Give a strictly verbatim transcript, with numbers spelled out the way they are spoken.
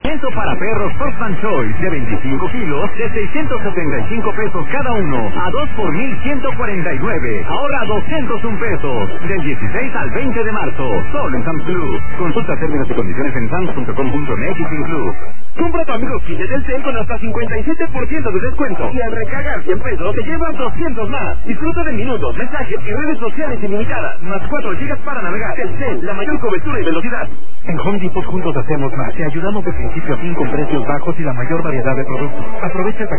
Queso para perros Postman Choice de veinticinco kilos de seiscientos setenta y cinco pesos cada uno a dos por mil ciento cuarenta y nueve. Ahora doscientos un pesos. Del dieciséis al veinte de marzo. Solo en Sam's Club. Consulta términos y condiciones en sams punto com punto net y sin club. Compra tu amigo Kille del Cel con hasta cincuenta y siete por ciento de descuento. Y al recargar cien pesos te llevas doscientos más. Disfruta de minutos, mensajes y redes sociales ilimitadas. Más cuatro gigas para navegar. El Cel, la mayor cobertura y velocidad. En Home Depot juntos hacemos más. Te ayudamos de principio a fin con precios bajos y la mayor variedad de productos. Aprovecha el